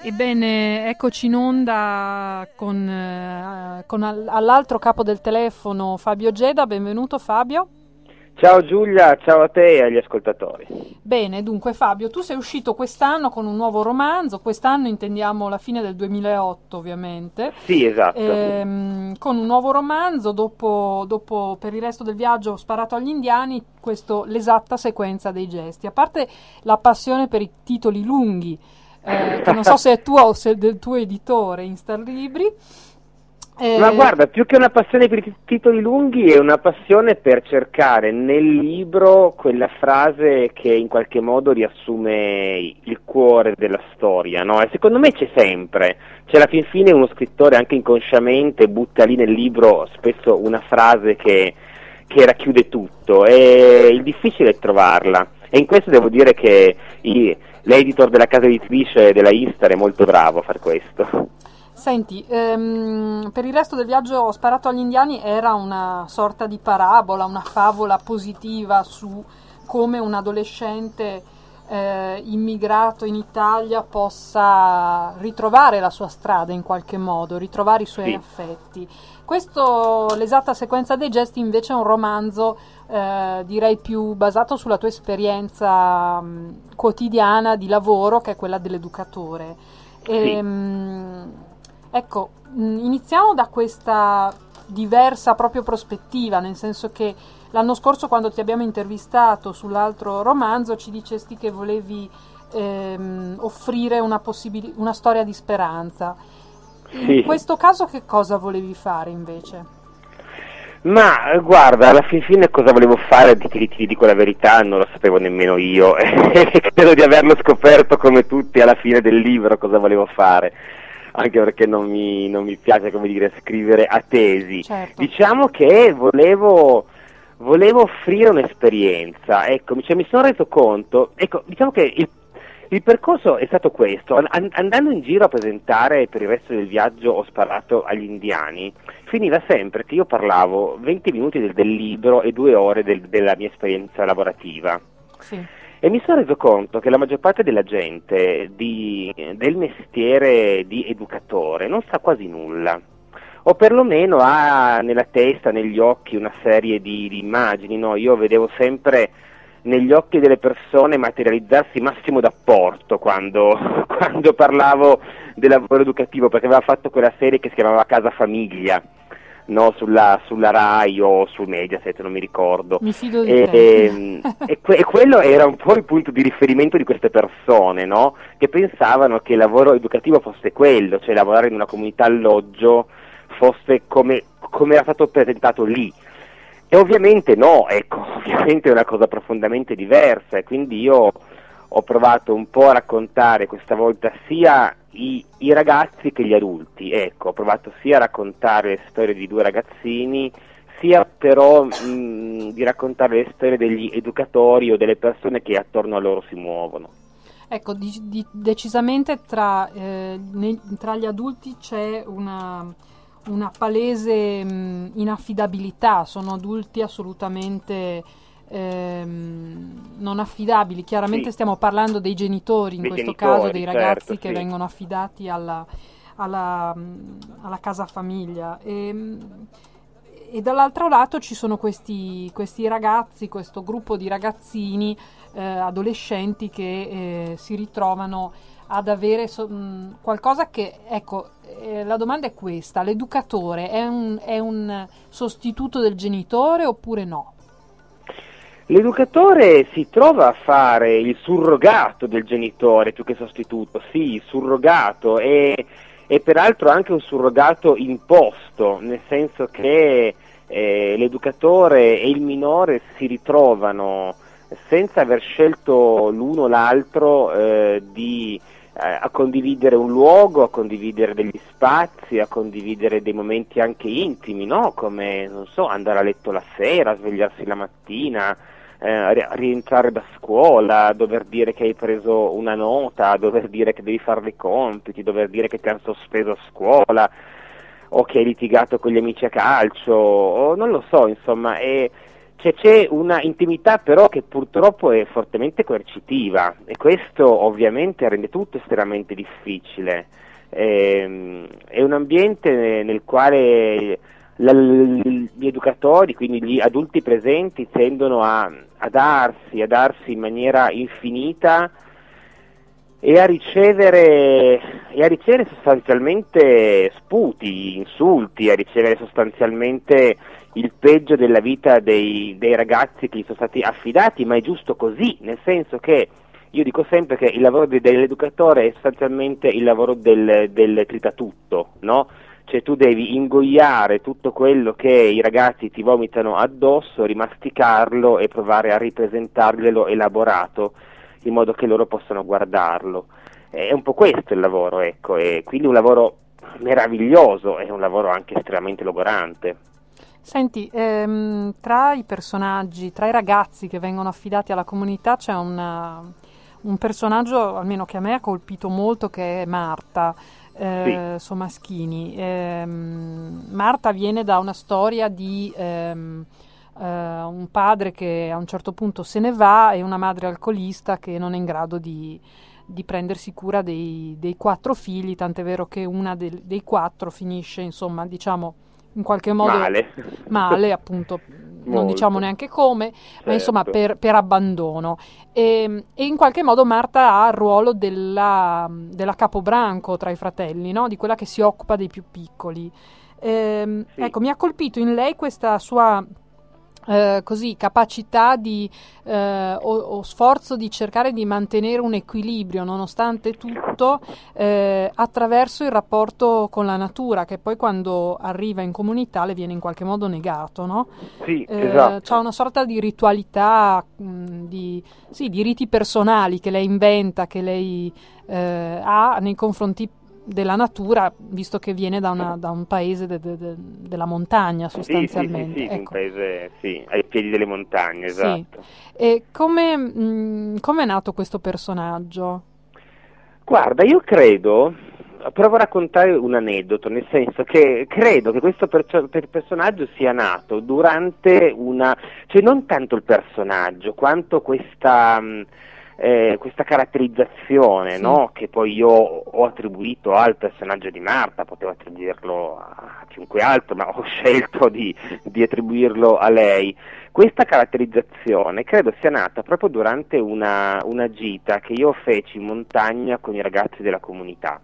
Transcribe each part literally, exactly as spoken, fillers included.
Ebbene, eccoci in onda con, eh, con all- all'altro capo del telefono Fabio Geda. Benvenuto Fabio. Ciao Giulia, ciao a te e agli ascoltatori. Bene, dunque Fabio, tu sei uscito quest'anno con un nuovo romanzo, quest'anno intendiamo la fine del duemilaotto ovviamente, Sì, esatto. ehm, con un nuovo romanzo, dopo, dopo Per il resto del viaggio ho sparato agli indiani, questo l'esatta sequenza dei gesti. A parte la passione per i titoli lunghi, eh, che non so se è tua o se è del tuo editore Instar Libri. Eh, Ma guarda, più che una passione per i titoli lunghi è una passione per cercare nel libro quella frase che in qualche modo riassume il cuore della storia, no? E secondo me c'è sempre, c'è alla fin fine uno scrittore anche inconsciamente butta lì nel libro spesso una frase che, che racchiude tutto, e il difficile è trovarla, e in questo devo dire che i, l'editor della casa editrice della Instar è molto bravo a far questo. Senti, ehm, Per il resto del viaggio ho sparato agli indiani era una sorta di parabola, una favola positiva su come un adolescente eh, immigrato in Italia possa ritrovare la sua strada in qualche modo, ritrovare i suoi Sì. affetti. Questo, l'esatta sequenza dei gesti, invece è un romanzo eh, direi più basato sulla tua esperienza mh, quotidiana di lavoro, che è quella dell'educatore. Sì. Ehm, Ecco, iniziamo da questa diversa proprio prospettiva, nel senso che l'anno scorso, quando ti abbiamo intervistato sull'altro romanzo, ci dicesti che volevi ehm, offrire una, possibili- una storia di speranza. In Sì. questo caso che cosa volevi fare invece? Ma guarda, alla fin fine cosa volevo fare, ti, ti, ti dico la verità, non lo sapevo nemmeno io, e credo di averlo scoperto come tutti alla fine del libro cosa volevo fare, anche perché non mi, non mi piace, come dire, scrivere a tesi. Certo. Diciamo che volevo, volevo offrire un'esperienza, ecco, cioè mi sono reso conto, ecco, diciamo che il, il percorso è stato questo, An- andando in giro a presentare Per il resto del viaggio ho sparato agli indiani, finiva sempre che io parlavo venti minuti del, del libro e due ore del, della mia esperienza lavorativa. Sì. E mi sono reso conto che la maggior parte della gente di, del mestiere di educatore non sa quasi nulla, o perlomeno ha nella testa, negli occhi una serie di, di immagini, no? Io vedevo sempre negli occhi delle persone materializzarsi massimo d'apporto quando, quando parlavo del lavoro educativo, perché aveva fatto quella serie che si chiamava Casa Famiglia, no, sulla, sulla Rai o sul Mediaset, non mi ricordo. Mi fido di e, te. E, e, que- e quello era un po' il punto di riferimento di queste persone, no? Che pensavano che il lavoro educativo fosse quello, cioè lavorare in una comunità alloggio fosse come, come era stato presentato lì. E ovviamente no, ecco, ovviamente è una cosa profondamente diversa, e quindi io ho provato un po' a raccontare questa volta sia i, i ragazzi che gli adulti, ecco, ho provato sia a raccontare le storie di due ragazzini, sia però mh, di raccontare le storie degli educatori o delle persone che attorno a loro si muovono. Ecco, di- di- decisamente tra, eh, ne- tra gli adulti c'è una, una palese mh, inaffidabilità, sono adulti assolutamente ehm, non affidabili. Chiaramente Sì. stiamo parlando dei genitori, in Dei questo genitori, caso dei ragazzi certo, che sì. vengono affidati alla, alla, mh, alla casa famiglia. E, mh, e dall'altro lato ci sono questi, questi ragazzi, questo gruppo di ragazzini, eh, adolescenti che eh, si ritrovano ad avere so- mh, qualcosa che, ecco, eh, la domanda è questa: l'educatore è un, è un sostituto del genitore oppure no? L'educatore si trova a fare il surrogato del genitore più che sostituto, sì, surrogato, e, e peraltro anche un surrogato imposto, nel senso che eh, l'educatore e il minore si ritrovano senza aver scelto l'uno o l'altro eh, di, eh, a condividere un luogo, a condividere degli spazi, a condividere dei momenti anche intimi, no? Come, non so, andare a letto la sera, svegliarsi la mattina, eh, rientrare da scuola, dover dire che hai preso una nota, dover dire che devi fare dei compiti, dover dire che ti hanno sospeso a scuola, o che hai litigato con gli amici a calcio, o non lo so, insomma, e Cioè, c'è una intimità però che purtroppo è fortemente coercitiva, e questo ovviamente rende tutto estremamente difficile. Ehm, è un ambiente nel quale la, gli educatori, quindi gli adulti presenti, tendono a, a darsi, a darsi in maniera infinita e a ricevere, e a ricevere sostanzialmente sputi, insulti, a ricevere sostanzialmente il peggio della vita dei, dei ragazzi che gli sono stati affidati, ma è giusto così, nel senso che io dico sempre che il lavoro de, dell'educatore è sostanzialmente il lavoro del, del tritatutto, no? Cioè tu devi ingoiare tutto quello che i ragazzi ti vomitano addosso, rimasticarlo e provare a ripresentarglielo elaborato, in modo che loro possano guardarlo. È un po' questo il lavoro, ecco, e quindi un lavoro meraviglioso, è un lavoro anche estremamente logorante. Senti, ehm, tra i personaggi, tra i ragazzi che vengono affidati alla comunità c'è una, un personaggio, almeno che a me ha colpito molto, che è Marta, eh, Sì. Somaschini. Ehm, Marta viene da una storia di ehm, eh, un padre che a un certo punto se ne va e una madre alcolista che non è in grado di, di prendersi cura dei, dei quattro figli, tant'è vero che una del, dei quattro finisce, insomma, diciamo, in qualche modo Male. male, appunto, non diciamo neanche come, certo. ma insomma per, per abbandono. E, e in qualche modo Marta ha il ruolo della, della capobranco tra i fratelli, no? Di quella che si occupa dei più piccoli. E, sì. Ecco, mi ha colpito in lei questa sua eh, così capacità di eh, o, o sforzo di cercare di mantenere un equilibrio nonostante tutto eh, attraverso il rapporto con la natura, che poi quando arriva in comunità le viene in qualche modo negato, no? Sì, eh, esatto. C'ha una sorta di ritualità, mh, di, sì, di riti personali che lei inventa, che lei eh, ha nei confronti della natura, visto che viene da, una, da un paese de, de, de, della montagna sostanzialmente. Sì, sì, sì, sì, ecco. Un paese sì, ai piedi delle montagne, esatto. Sì. E come mh, come è nato questo personaggio? Guarda, io credo, provo a raccontare un aneddoto, nel senso che credo che questo perso- per personaggio sia nato durante una, cioè non tanto il personaggio, quanto questa... Mh, Eh, questa caratterizzazione, sì. No? Che poi io ho attribuito al personaggio di Marta, potevo attribuirlo a chiunque altro, ma ho scelto di, di attribuirlo a lei. Questa caratterizzazione credo sia nata proprio durante una, una gita che io feci in montagna con i ragazzi della comunità,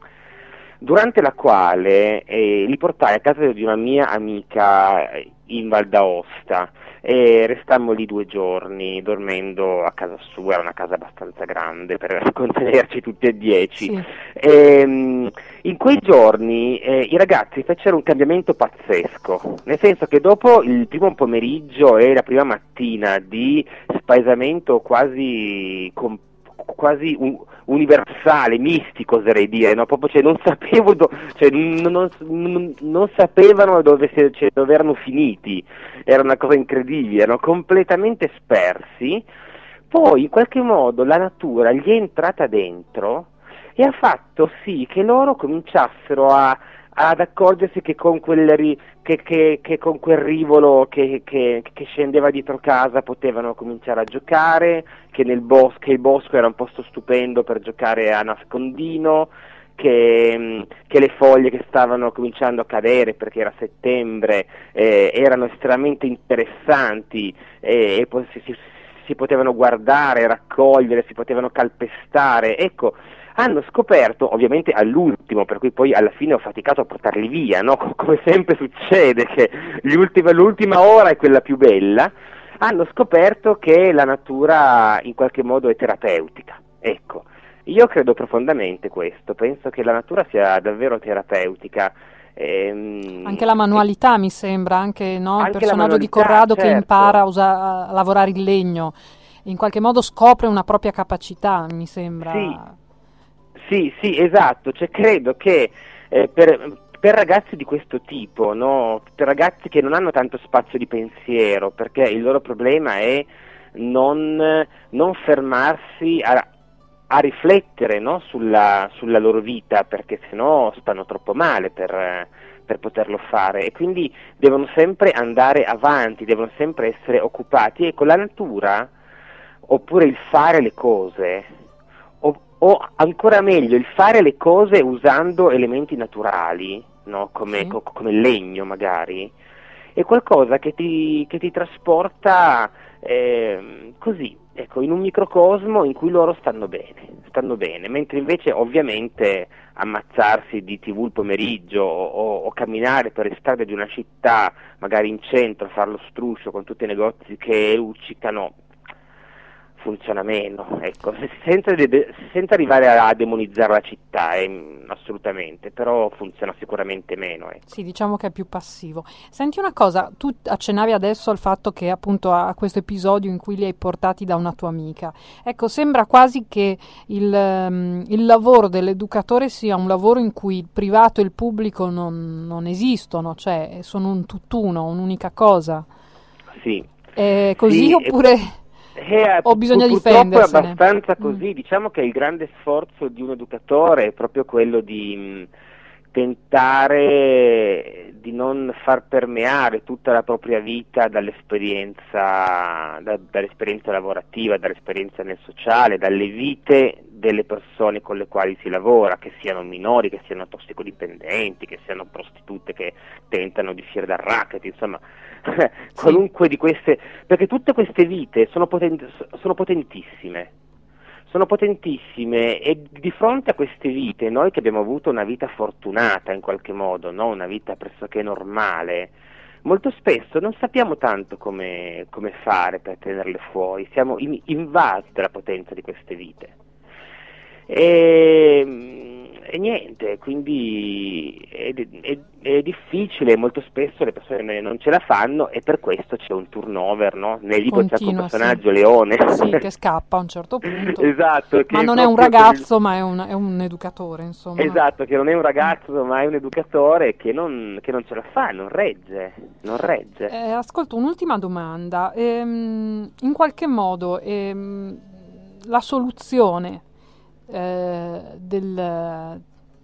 durante la quale eh, li portai a casa di una mia amica in Val d'Aosta e restammo lì due giorni dormendo a casa sua, era una casa abbastanza grande per contenerci tutti e dieci. Sì. E, in quei giorni eh, i ragazzi fecero un cambiamento pazzesco, nel senso che dopo il primo pomeriggio e la prima mattina di spaesamento quasi completo, quasi un, universale, mistico oserei dire, no? Proprio, cioè, non sapevo do, cioè, non, non, non sapevano dove, si, cioè, dove erano finiti, era una cosa incredibile, erano completamente spersi. Poi in qualche modo la natura gli è entrata dentro e ha fatto sì che loro cominciassero a ad accorgersi che con quel, ri, che, che, che con quel rivolo che, che, che scendeva dietro casa potevano cominciare a giocare, che nel bosco, che il bosco era un posto stupendo per giocare a nascondino, che, che le foglie che stavano cominciando a cadere perché era settembre eh, erano estremamente interessanti eh, e poi si, si, si potevano guardare, raccogliere, si potevano calpestare, ecco. Hanno scoperto, ovviamente all'ultimo, per cui poi alla fine ho faticato a portarli via, no? Come sempre succede, che l'ultima, l'ultima ora è quella più bella, hanno scoperto che la natura in qualche modo è terapeutica, ecco. Io credo profondamente questo, penso che la natura sia davvero terapeutica. Ehm, anche la manualità e... mi sembra, anche, no? Il anche personaggio di Corrado, certo. Che impara a, usa- a lavorare il legno, in qualche modo scopre una propria capacità, mi sembra. Sì. Sì, sì, esatto, cioè credo che eh, per, per ragazzi di questo tipo, no? Per ragazzi che non hanno tanto spazio di pensiero, perché il loro problema è non, non fermarsi a, a riflettere, no? sulla, sulla loro vita, perché sennò stanno troppo male per, per poterlo fare, e quindi devono sempre andare avanti, devono sempre essere occupati. Ecco, la natura, oppure il fare le cose, o, o ancora meglio il fare le cose usando elementi naturali, no? come, Sì. co, come il legno magari, è qualcosa che ti, che ti trasporta eh, così, ecco, in un microcosmo in cui loro stanno bene, stanno bene, mentre invece ovviamente ammazzarsi di tivù il pomeriggio o, o camminare per le strade di una città, magari in centro, fare lo struscio con tutti i negozi che luccicano, funziona meno, ecco, senza, de- senza arrivare a demonizzare la città, eh, assolutamente, però funziona sicuramente meno. Ecco. Sì, diciamo che è più passivo. Senti una cosa, tu accennavi adesso al fatto che appunto a questo episodio in cui li hai portati da una tua amica. Ecco, sembra quasi che il, um, il lavoro dell'educatore sia un lavoro in cui il privato e il pubblico non, non esistono, cioè sono un tutt'uno, un'unica cosa. Sì. È così Sì, oppure... E... Eh, Ho bisogno pur, di purtroppo difendersene. è abbastanza così, Mm. diciamo che il grande sforzo di un educatore è proprio quello di mh, tentare di non far permeare tutta la propria vita dall'esperienza, da, dall'esperienza lavorativa, dall'esperienza nel sociale, dalle vite delle persone con le quali si lavora, che siano minori, che siano tossicodipendenti, che siano prostitute che tentano di uscire dal racket, insomma qualunque di queste, perché tutte queste vite sono, poten- sono potentissime, sono potentissime e di fronte a queste vite, noi che abbiamo avuto una vita fortunata in qualche modo, no? Una vita pressoché normale, molto spesso non sappiamo tanto come, come fare per tenerle fuori, siamo in- invasi dalla potenza di queste vite. E, e niente, quindi è, è, è difficile, molto spesso le persone non ce la fanno e per questo c'è un turnover, no? Nel libro c'è un Continua, personaggio, sì. Leone. Sì, che scappa a un certo punto. Esatto, che Ma non è un proprio ragazzo, ma è un, è un educatore, insomma. Esatto, che non è un ragazzo ma è un educatore che non, che non ce la fa, non regge, non regge. Eh, ascolta, un'ultima domanda. Ehm, in qualche modo ehm, la soluzione eh, del,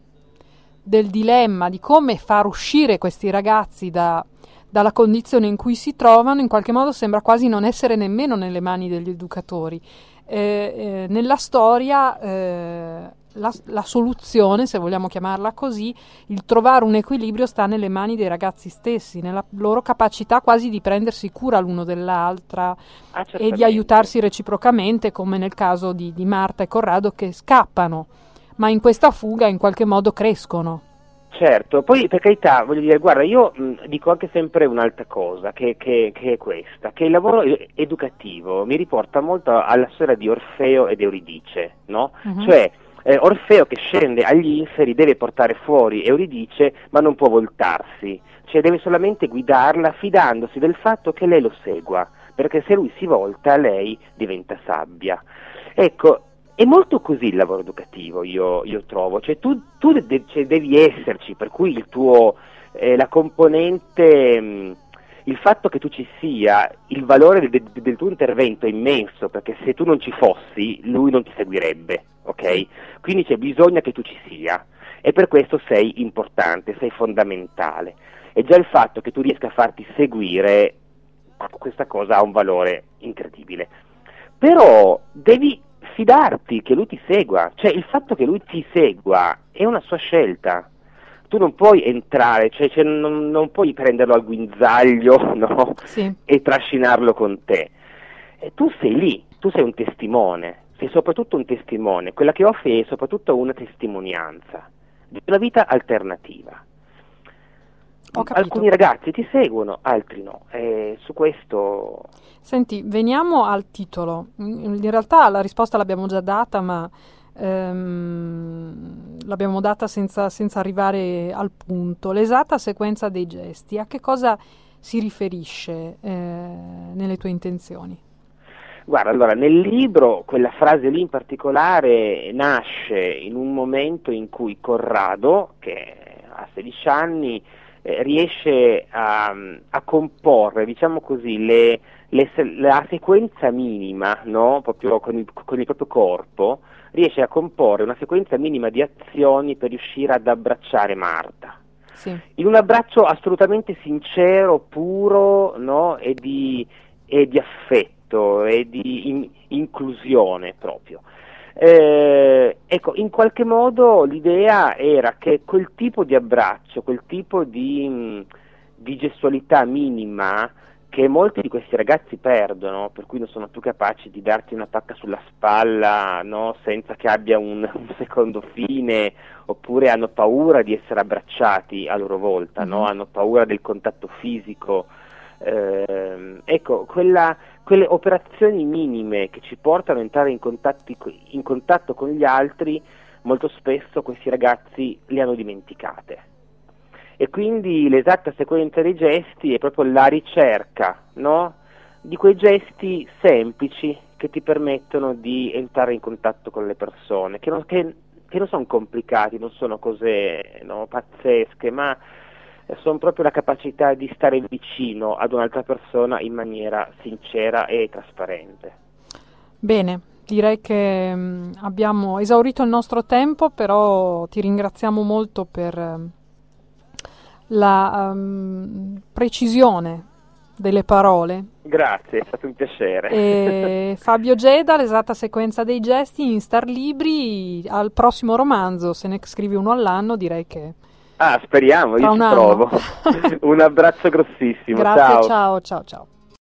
del dilemma di come far uscire questi ragazzi da, dalla condizione in cui si trovano, in qualche modo sembra quasi non essere nemmeno nelle mani degli educatori. Eh, eh, nella storia eh, la, la soluzione, se vogliamo chiamarla così, il trovare un equilibrio sta nelle mani dei ragazzi stessi, nella loro capacità quasi di prendersi cura l'uno dell'altra Ah, e di certamente. aiutarsi reciprocamente, come nel caso di, di Marta e Corrado che scappano, ma in questa fuga in qualche modo crescono. Certo, poi per carità, voglio dire, guarda, io mh, dico anche sempre un'altra cosa, che, che, che è questa, che il lavoro e- educativo mi riporta molto alla storia di Orfeo ed Euridice, no? Mhm. Cioè, eh, Orfeo che scende agli inferi deve portare fuori Euridice, ma non può voltarsi, cioè deve solamente guidarla fidandosi del fatto che lei lo segua, perché se lui si volta lei diventa sabbia. Ecco, è molto così il lavoro educativo, io, io trovo, cioè tu, tu de- cioè devi esserci, per cui il tuo, eh, la componente, mh, il fatto che tu ci sia, il valore de- de- del tuo intervento è immenso, perché se tu non ci fossi, lui non ti seguirebbe, ok? Quindi c'è bisogno che tu ci sia, e per questo sei importante, sei fondamentale. E già il fatto che tu riesca a farti seguire, questa cosa ha un valore incredibile. Però devi fidarti che lui ti segua, cioè il fatto che lui ti segua è una sua scelta, tu non puoi entrare, cioè, cioè non, non puoi prenderlo al guinzaglio, no? Sì. E trascinarlo con te. E tu sei lì, tu sei un testimone, sei soprattutto un testimone, quella che offri è soprattutto una testimonianza di una vita alternativa. Ho capito. Alcuni ragazzi ti seguono, altri no, e su questo... Senti, veniamo al titolo. In in realtà la risposta l'abbiamo già data, ma ehm, l'abbiamo data senza, senza arrivare al punto. L'esatta sequenza dei gesti, a che cosa si riferisce eh, nelle tue intenzioni? Guarda, allora, nel libro quella frase lì in particolare nasce in un momento in cui Corrado, che ha sedici anni, eh, riesce a, a comporre, diciamo così, le, le, la sequenza minima, no? Proprio con il, con il proprio corpo, riesce a comporre una sequenza minima di azioni per riuscire ad abbracciare Marta. sì. In un abbraccio assolutamente sincero, puro, no? e, di, e di affetto e di in, inclusione proprio. Eh, ecco, in qualche modo l'idea era che quel tipo di abbraccio, quel tipo di, di gestualità minima che molti di questi ragazzi perdono, per cui non sono più capaci di darti una pacca sulla spalla, no, senza che abbia un, un secondo fine, oppure hanno paura di essere abbracciati a loro volta, mm-hmm. no? Hanno paura del contatto fisico. Eh, ecco, quella, quelle operazioni minime che ci portano a entrare in, contatti, in contatto con gli altri, molto spesso questi ragazzi le hanno dimenticate. E quindi l'esatta sequenza dei gesti è proprio la ricerca, no? Di quei gesti semplici che ti permettono di entrare in contatto con le persone, che non, che, che non sono complicati, non sono cose, no, pazzesche, ma sono proprio la capacità di stare vicino ad un'altra persona in maniera sincera e trasparente. Bene, direi che mh, abbiamo esaurito il nostro tempo, però ti ringraziamo molto per uh, la um, precisione delle parole. Grazie, è stato un piacere. E Fabio Geda, l'esatta sequenza dei gesti in Star Libri, al prossimo romanzo, se ne scrivi uno all'anno, direi che... Ah, speriamo, io ci provo. Un abbraccio grossissimo. Grazie, ciao. ciao, ciao, ciao.